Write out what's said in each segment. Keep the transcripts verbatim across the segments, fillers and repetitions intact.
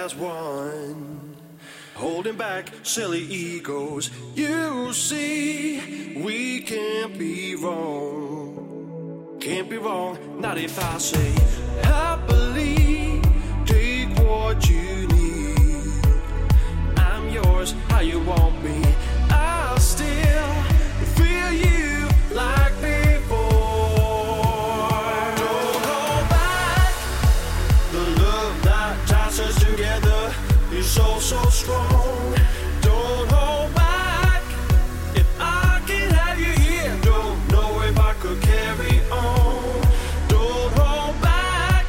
as one, holding back silly egos. You see, we can't be wrong, can't be wrong, not if I say happily, take what you need. I'm yours, how you want me. I still feel you like before. Don't hold back, the love that ties us together is so, so strong. Don't hold back, if I can have you here, don't know if I could carry on. Don't hold back,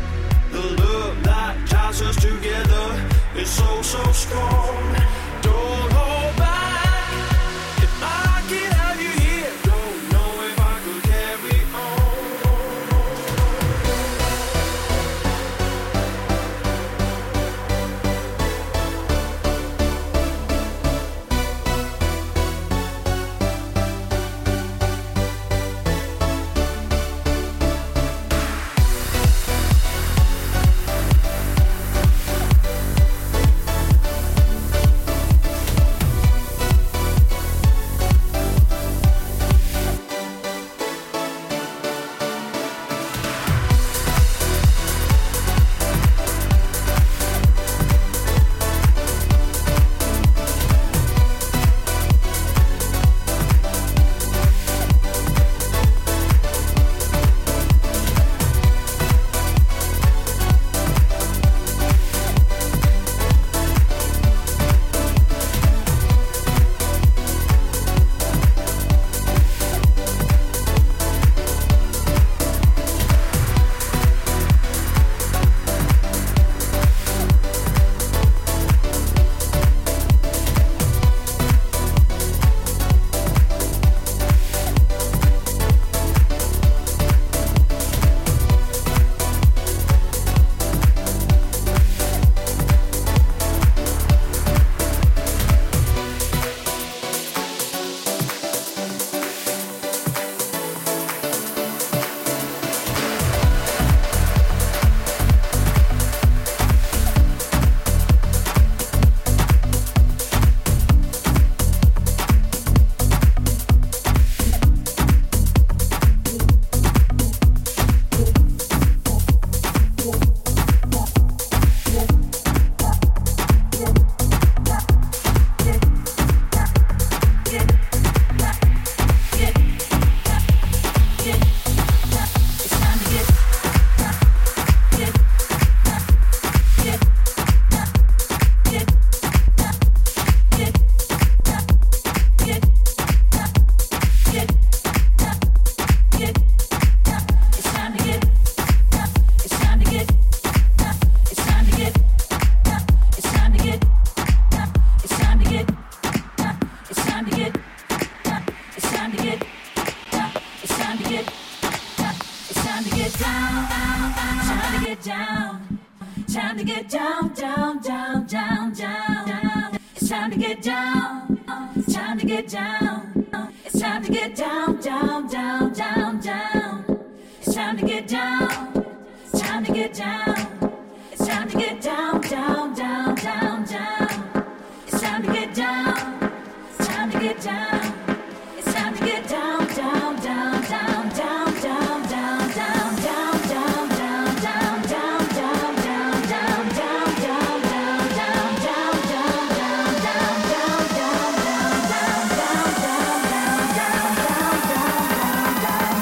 the love that ties us together is so, so strong. Don't hold back, if I can have you here, don't know if I could carry on. Down, down, down, down, down, down, down, down, down, down, down, down, down, down, down,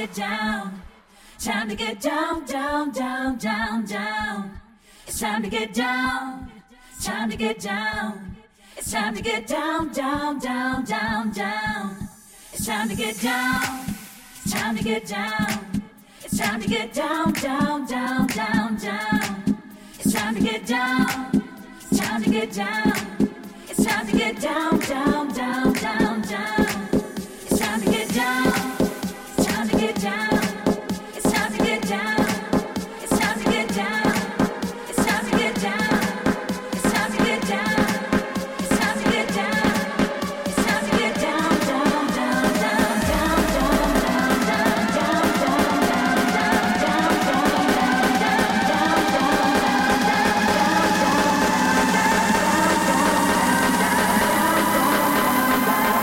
get down. Time to get down, down, down, down, down. It's time to get down. Time to get down. It's time to get down, down, down, down, down. It's time to get down. Time to get down. It's time to get down, down, down, down, down. It's time to get down. Time to get down. It's time to get down, down, down, down, down. It's time to get down. Time to get down. It's time to get down. It's time to get down. It's time to get down. It's time to get down. It's time to get down. It's time to get down, down, down, down, down, down, down, down, down, down, down, down, down, down, down, down, down, down, down.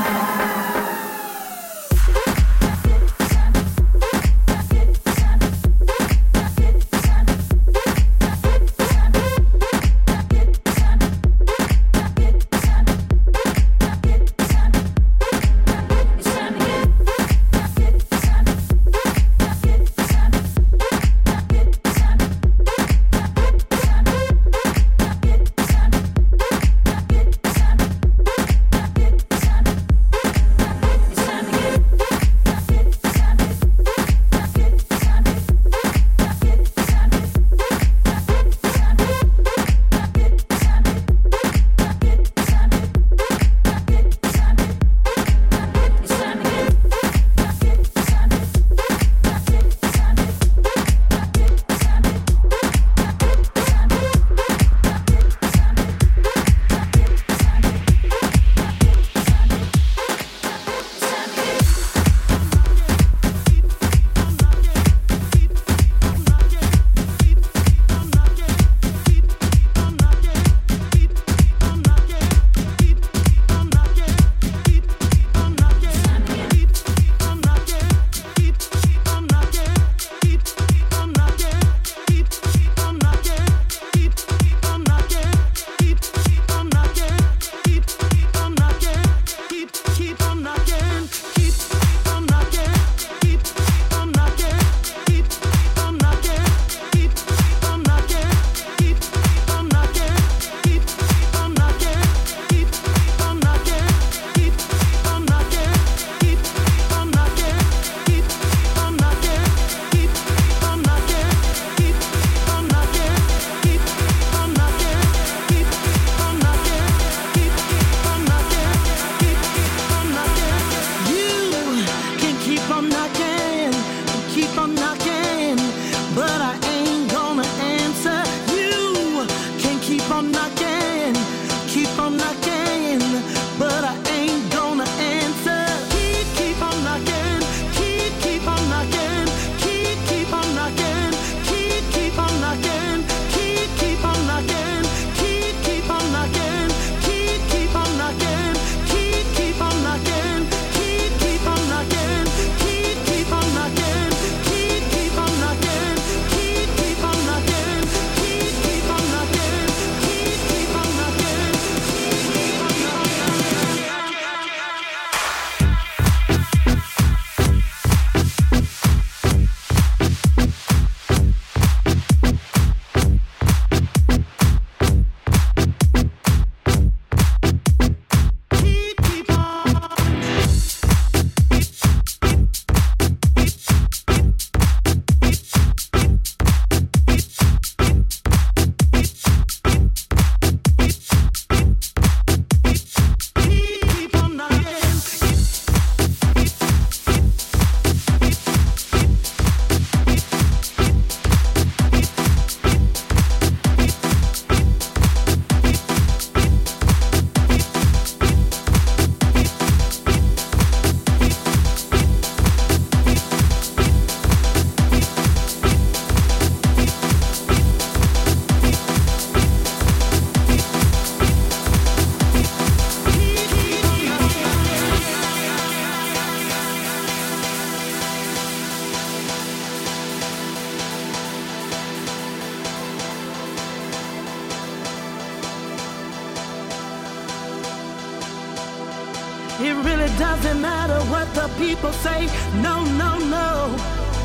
doesn't matter what the people say. No, no, no.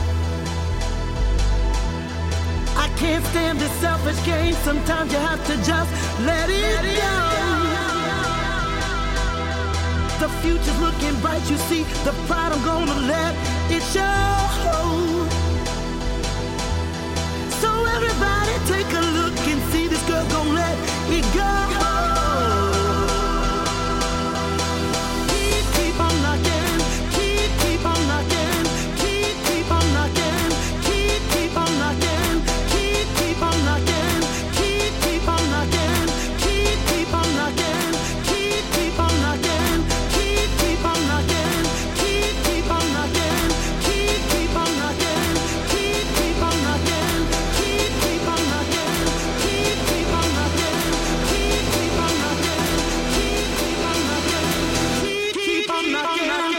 I can't stand this selfish game. Sometimes you have to just let it go. The future's looking bright, you see. The pride I'm gonna let it show. So everybody take a look and see this girl gon' let it go. Keep, keep on knocking. Keep, keep on knocking. Keep, keep on knocking. Keep, keep on knocking. Keep, keep on knocking. Keep, keep on knocking. Keep, keep on knocking. Keep, keep on knocking. Keep, keep on knocking. Keep, keep on knocking. Keep, keep on knocking. Keep, keep on knocking. Keep, keep on knocking. Keep, keep on knocking. Keep, keep on knocking. Keep, keep on knocking. Keep, keep on knocking.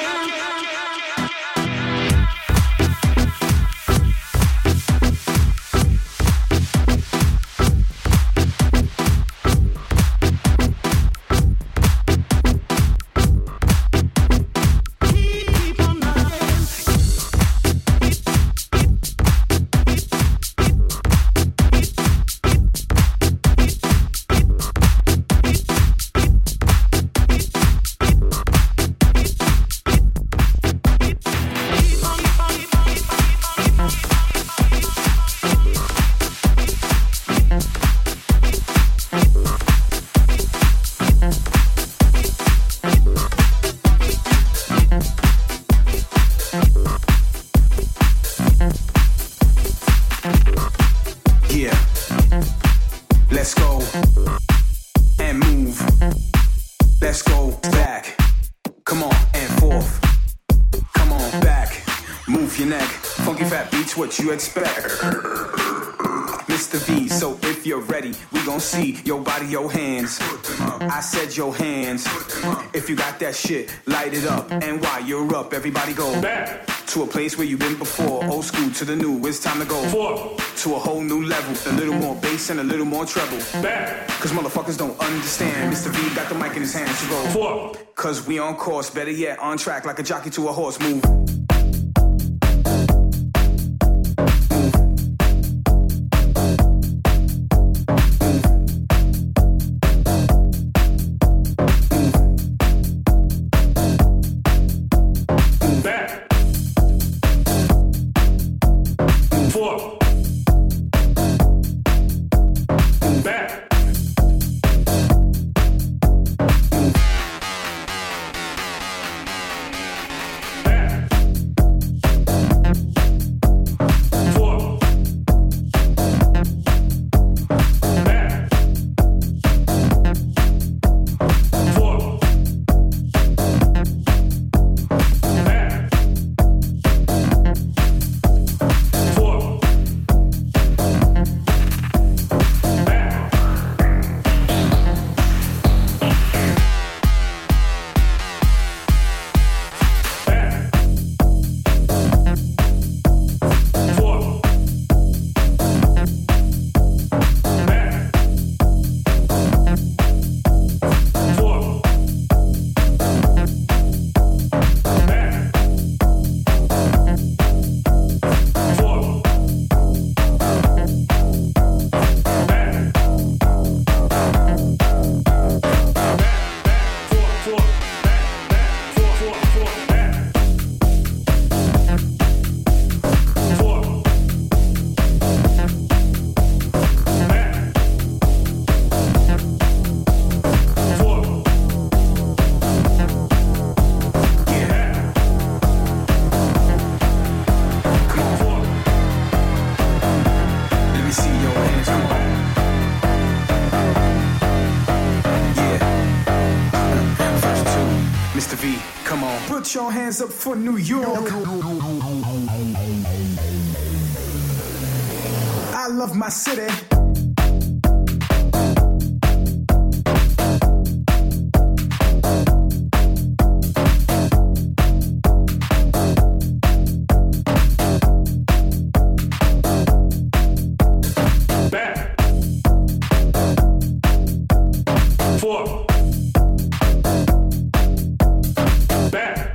Yeah, let's go and move. Let's go back. Come on and forth. Come on back. Move your neck. Funky fat beats, what you expect? Mister V, so if you're ready, we gon' see your body, your hands. I said your hands. If you got that shit, light it up. And while you're up, everybody go back to a place where you've been before. Old school to the new, it's time to go Four. To a whole new level. A little more bass and a little more treble. Back. Cause motherfuckers don't understand. Mister V got the mic in his hands to go Four. Cause we on course, better yet on track like a jockey to a horse. Move. Put your hands up for New York. I love my city. Back. Four. Back.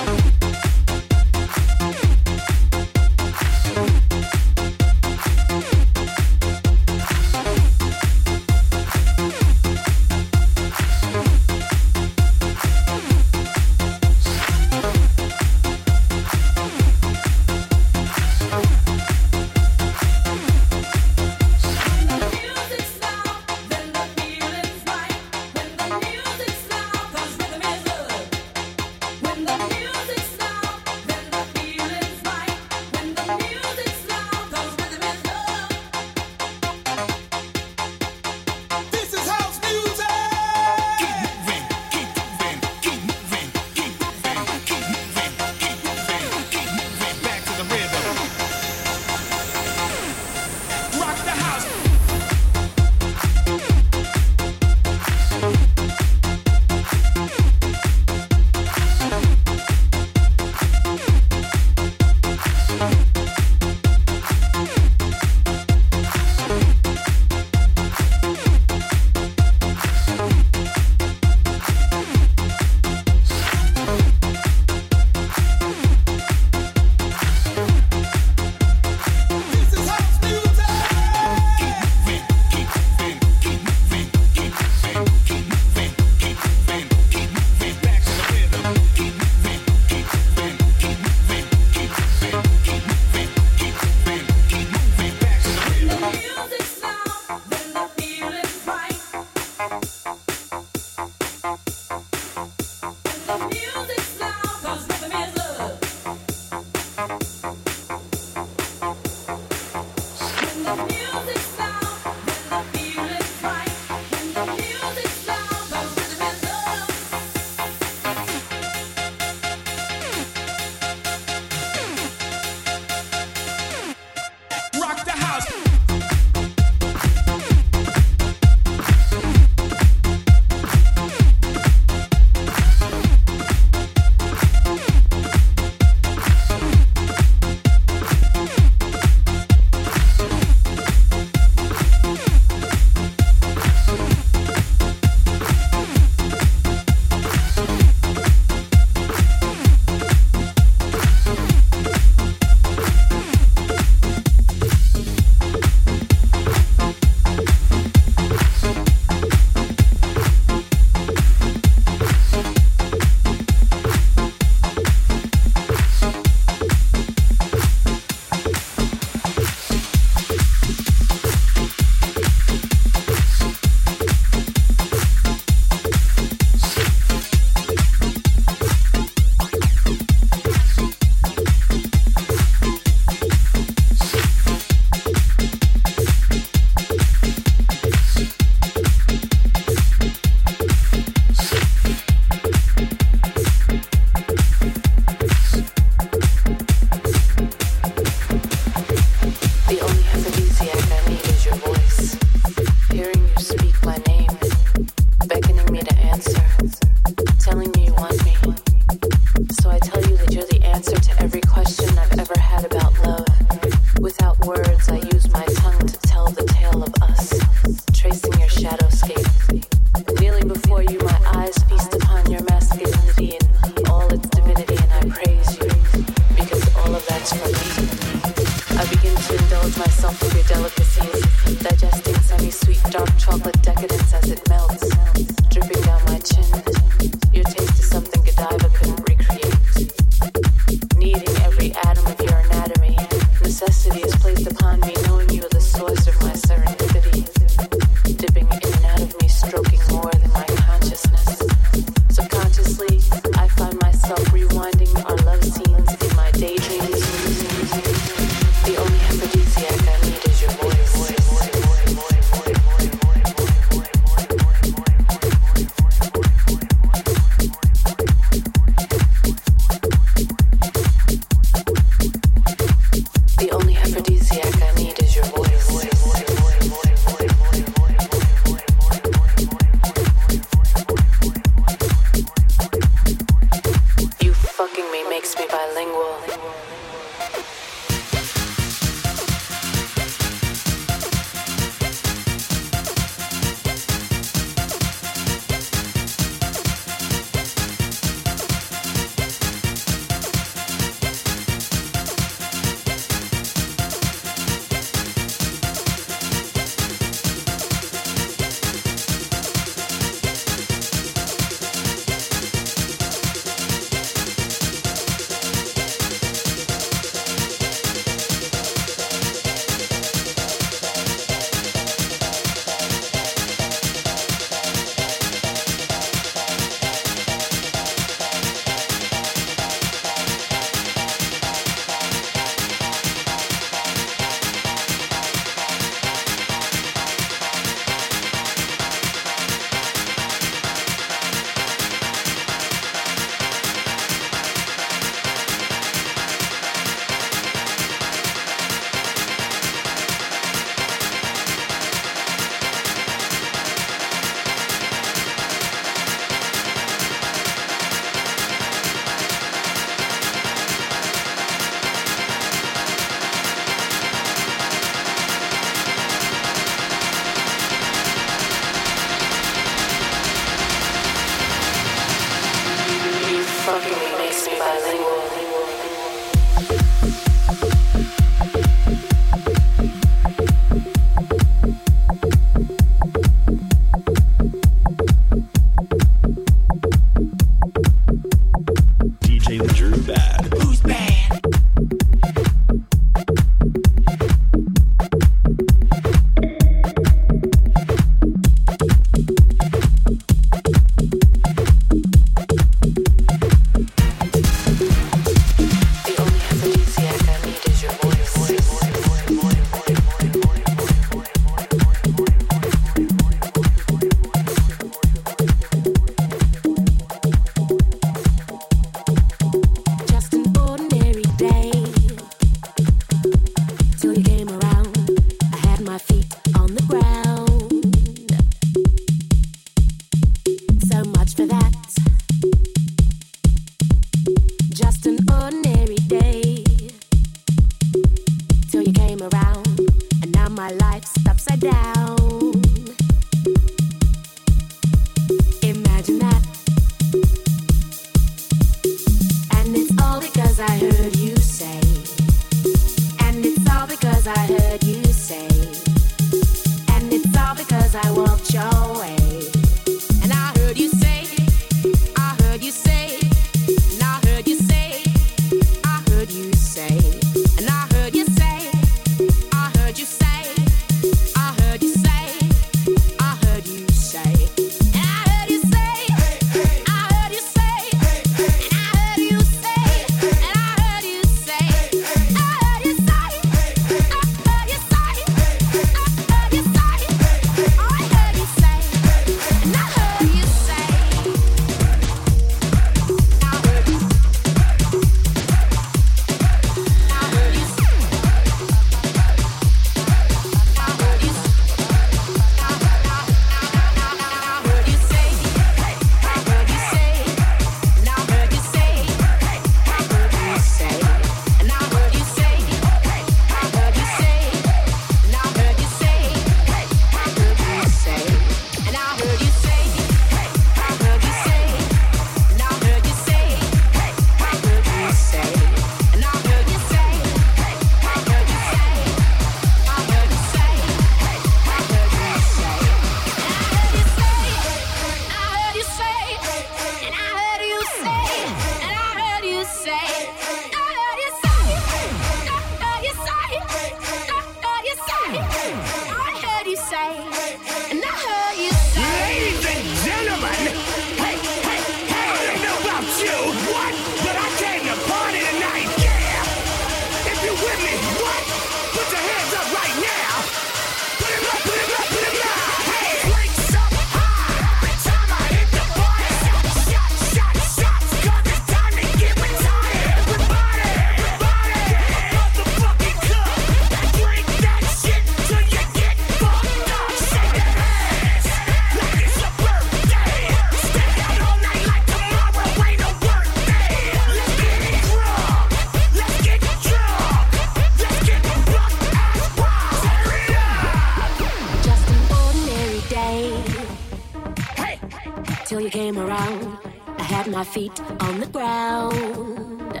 till you came around. I had my feet on the ground.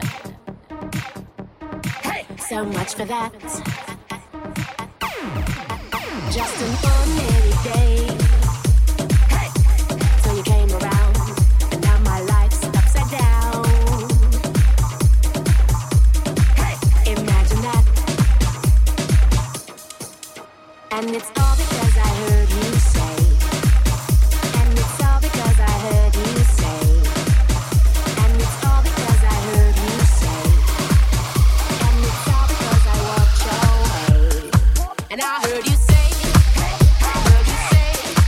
Hey! So much for that. Just an ordinary day. Hey! Till you came around, and now my life's upside down. Hey! Imagine that. And it's all because I heard you say. And it's all because I heard you say. And it's all because I heard you say. And it's all because I walked your way. And I heard you say, I heard you say,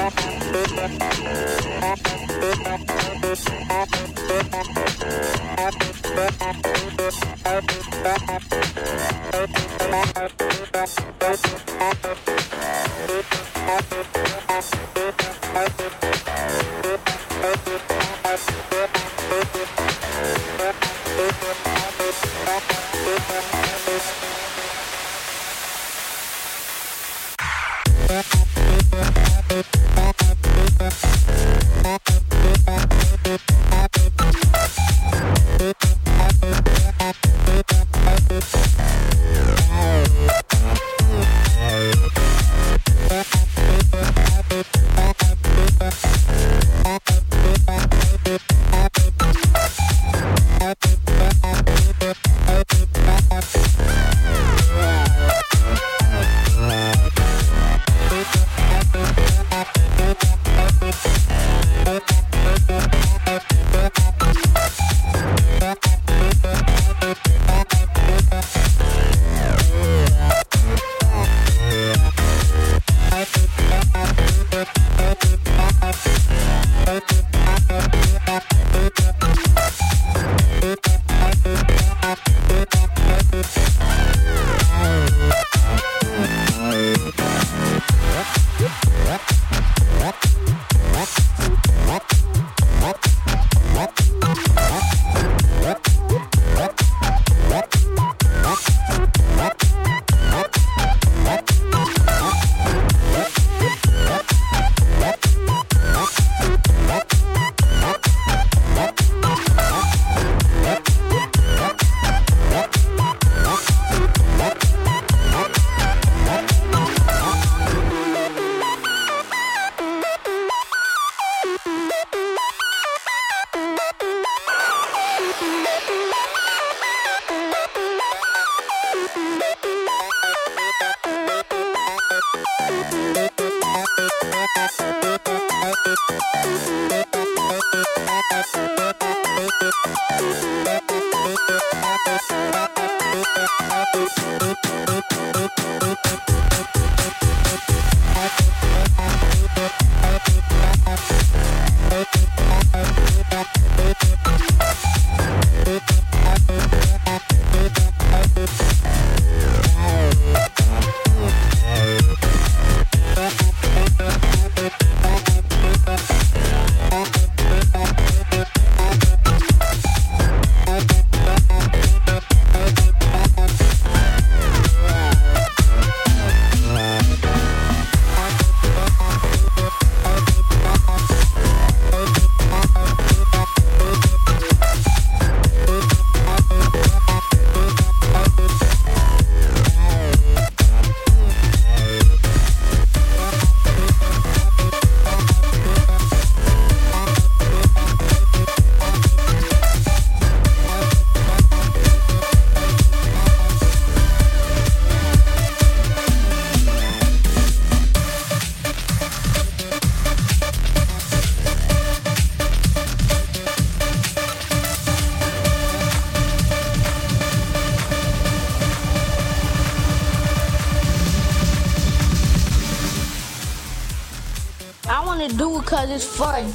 Do it cause it's fun.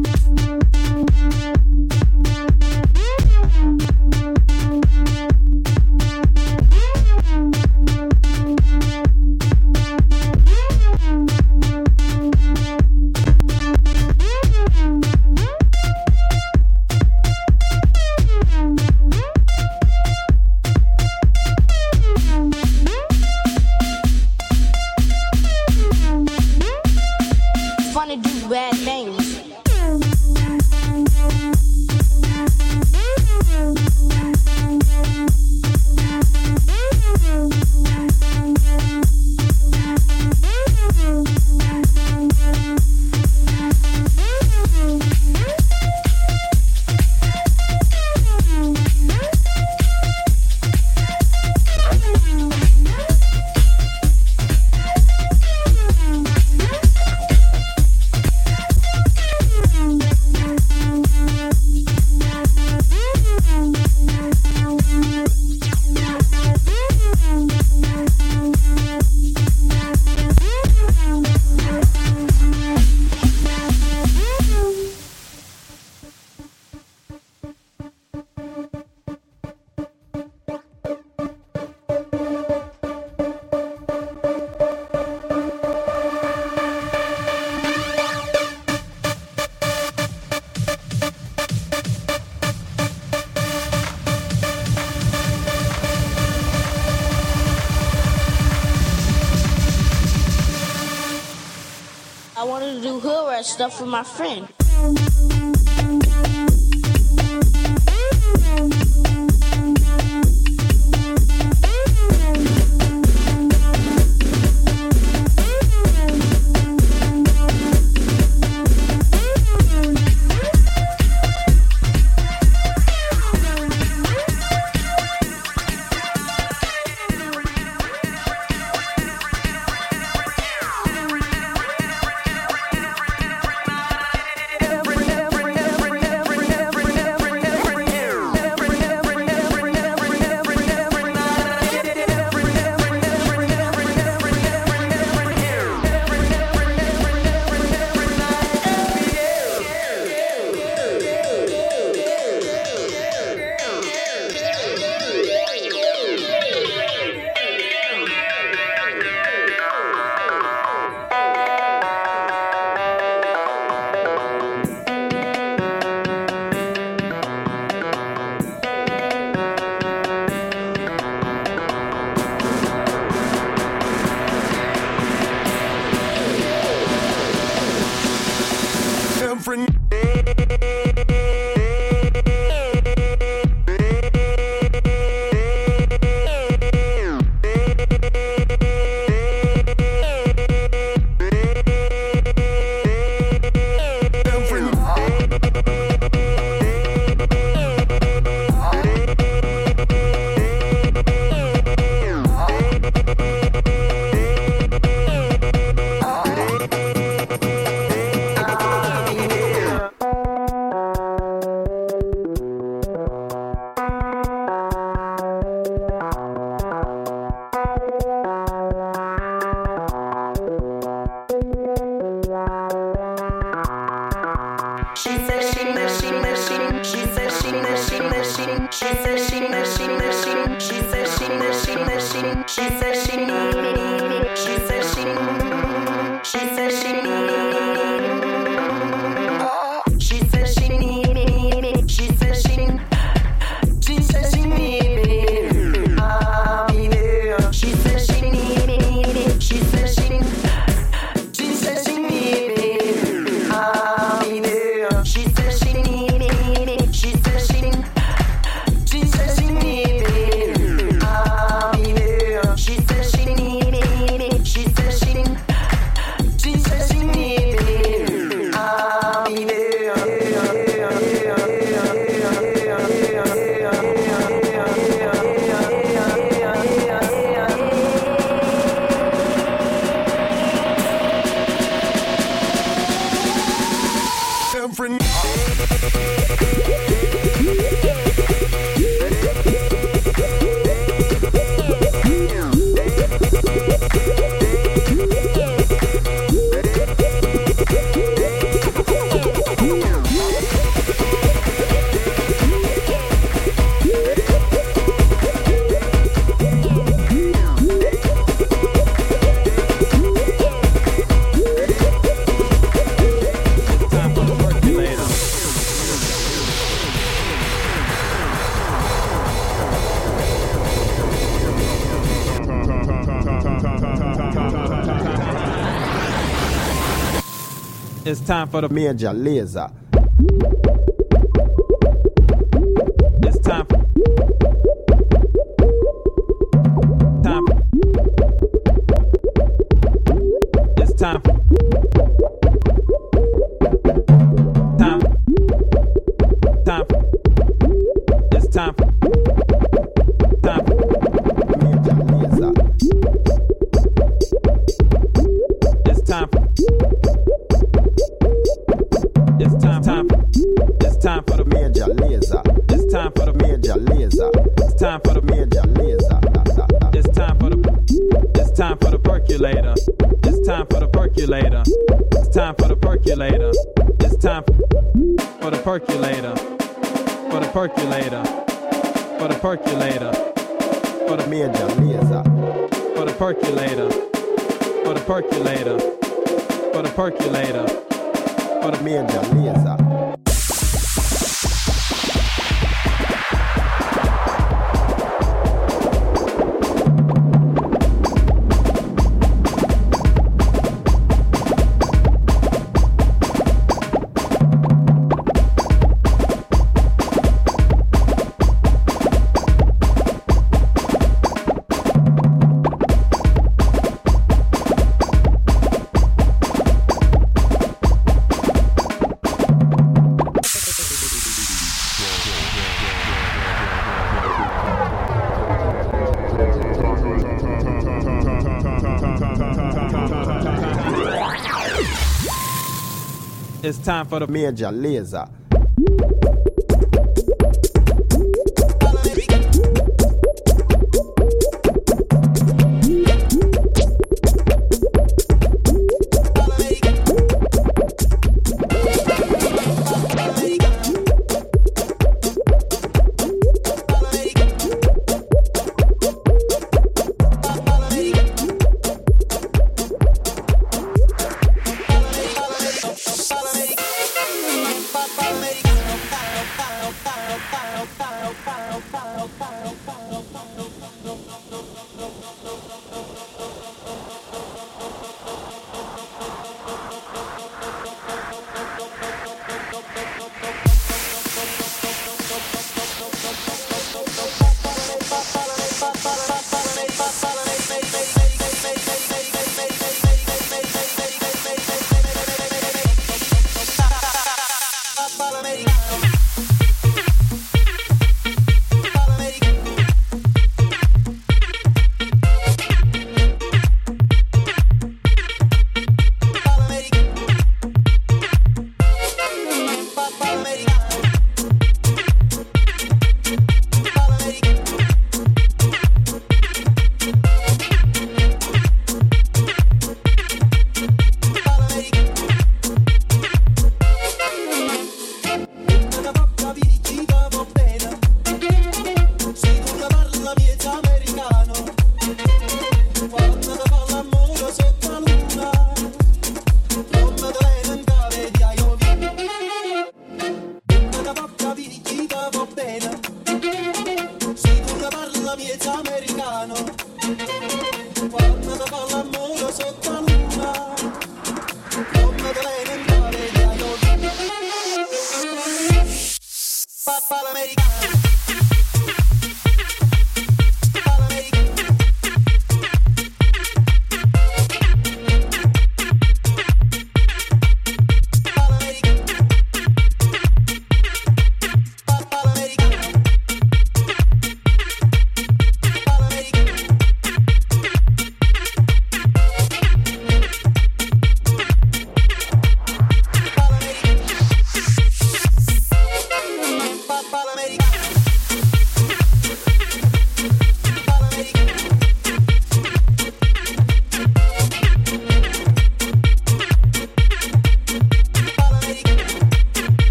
Fun to do bad things. wanted to do hood rat stuff for my friend. It's time for the Major Lazer. It's time for time. It's time for time. Time. It's time for time. Major Lazer. It's time for It's time, time. It's time for the Major Lazer. It's time for the Major Lazer. It's time for the Major Lazer. It's time for the It's time for the percolator. It's time for the percolator. It's time for the percolator. It's time for the percolator. For the percolator. For the percolator. For the Major Lazer. For the percolator. For the percolator. For the percolator. For the Major Lazer. It's time for the Major Lazer.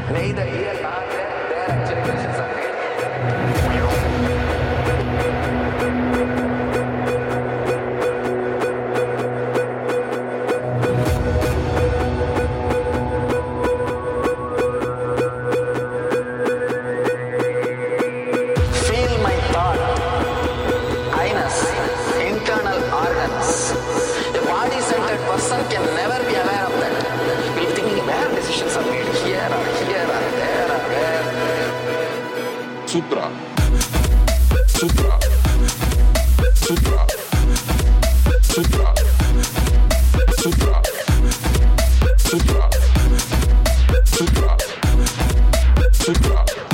Neither here nor there, there actually decisions are made. Feel my thought, highness, internal organs. A body-centered person can never be aware of that. We'll be thinking where decisions are made, here or here or there or where. Sutra. Sutra. Sutra. Sutra. Sutra. Sutra. Sutra. Sutra.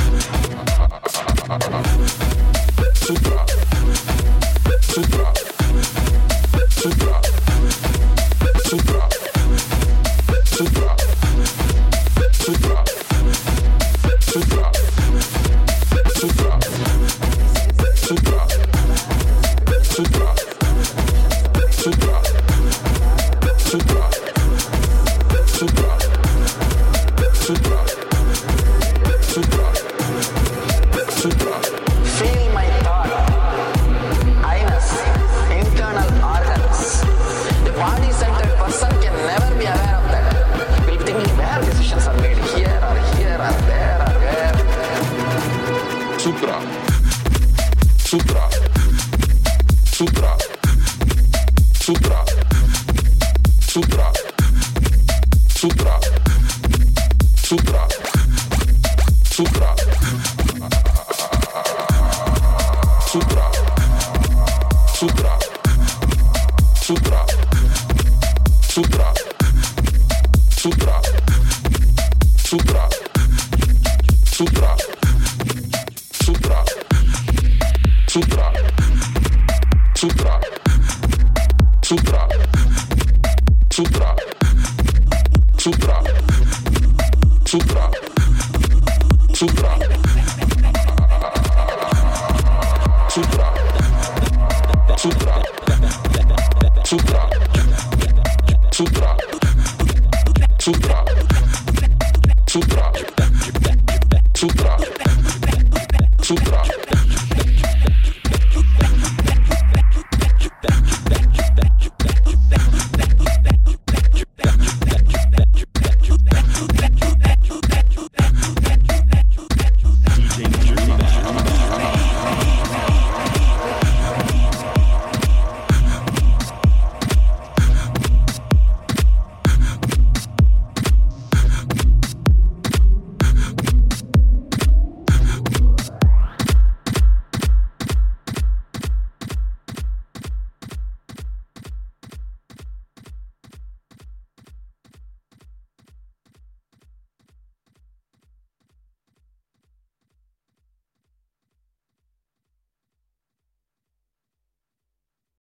Sutra, Sutra, Sutra, Sutra, Sutra, Sutra, Sutra, Sutra, Sutra, Sutra, Sutra, Sutra, Sutra, Sutra, Sutra, Sutra. Feel my thought, highness, internal organs. The body-centered person can never be aware of that. We'll be thinking where decisions are made, here or here or there or where. Sutra, Sutra, Sutra, Sutra, Sutra, Sutra, Sutra, Sutra. Sutra, Sutra, Sutra, Sutra, Sutra, Sutra, Sutra, Sutra, Sutra, Sutra, Sutra, Sutra, Sutra, Sutra, Sutra.